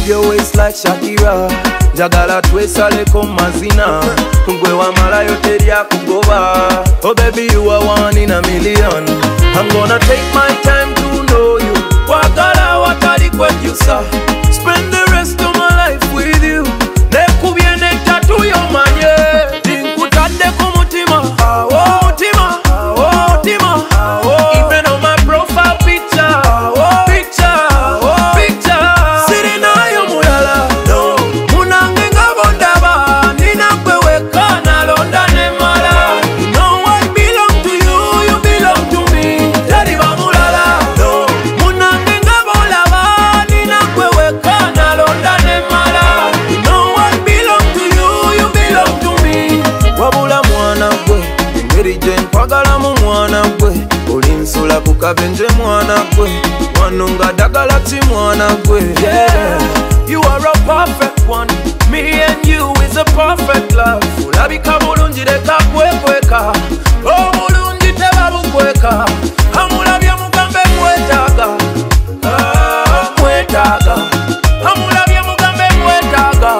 move your waist like Shakira. Jagala twesaleko mazina. Gwe wamalayo terya kugoba. Oh baby, you are one in a million. I'm gonna take my time to know you. Wagala watali kwejusa. Spend the rest of my life with you. Nekubye nekatu yomanye. Tinkutadde ku mutima. Mutima. Mutima. Even on my profile picture. Picture. Siri nayo mulala. Munange ngabondaba. Nina kweweka na londa ne mala. No one belong to you, you belong to me. Tari ba mulala. Munange ngabolaba. Nina kweweka na londa ne mala. No one belong to you, you belong to me. Wabula mwana gwe. Ngeri je nkwagala mu mwana gwe. Olinsula ku kabenje mwana gwe. Wanunga dagala ti mwana gwe. Yeah, you are a perfect one. Me and you is a perfect love. Ulabika bulungi leka kwekweka. Oh bulungi teba bukweka. Amulabye mugambe mwetaga. Mwetaga. Amulabye mugambe mwetaga.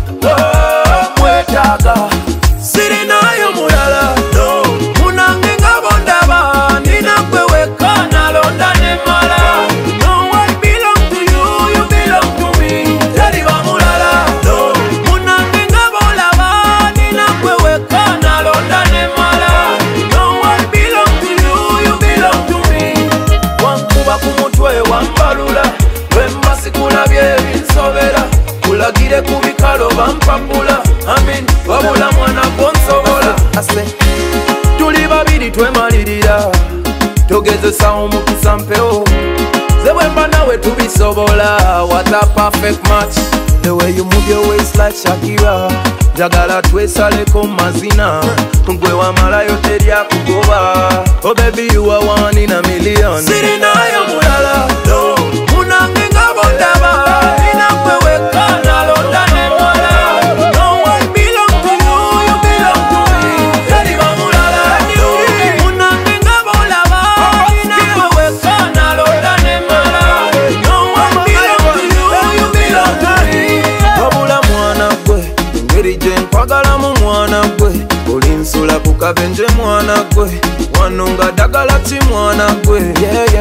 Mwetaga. Siri nayo mulala. Munange ngabondaba. Nina kweweka na londa ne mala. No one belong to you, you belong to me. Tari ba mulala. Munange ngabolaba. Nina kweweka na londa ne mala. No one belong to you, you belong to me. Wankuba ku mutwe wambalula. Wemba sikulabye binsobera. Kulagire ku bikalo bampapula. Amin, wabula mwana konsobola. Ase tuli babiri twemalirira. Togezesa omukisa mpeo. Ze bwemba nawe tubisobola. What a perfect match. The way you move your waist like Shakira. Jagala twesaleko mazina. Gwe wamalayo terya kugoba. Oh baby, you are one in a million. Siri nayo mulala. Munange ngabondaba. Nina kweweka na londa ne mala. No one belong to you, you belong to me. Tari ba mulala. Munange ngabolaba. Nina kweweka na londa ne mala. No one belong to you, you belong to me. Wabula mwana gwe. Ngeri je nkwagala mu mwana gwe. Olinsula ku kabenje mwana gwe. Wanunga dagala ti mwana gwe. Yeah,